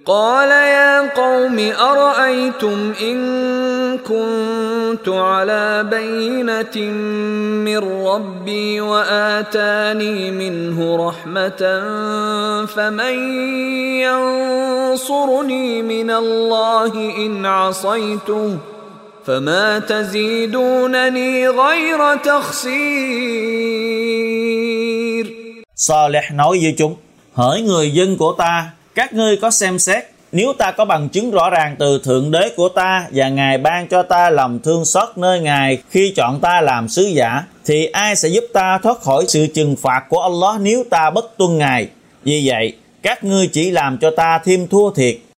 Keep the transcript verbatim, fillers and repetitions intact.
قال يا قوم أرأيتم إن كنت على بينة من ربي وآتاني منه رحمة فمن ينصرني من الله إن عصيته فما تزيدونني غير تخسير. Saleh nói với chúng: hỡi người dân của ta, các ngươi có xem xét, nếu ta có bằng chứng rõ ràng từ Thượng Đế của ta và Ngài ban cho ta lòng thương xót nơi Ngài khi chọn ta làm sứ giả, thì ai sẽ giúp ta thoát khỏi sự trừng phạt của Allah nếu ta bất tuân Ngài? Vì vậy, các ngươi chỉ làm cho ta thêm thua thiệt.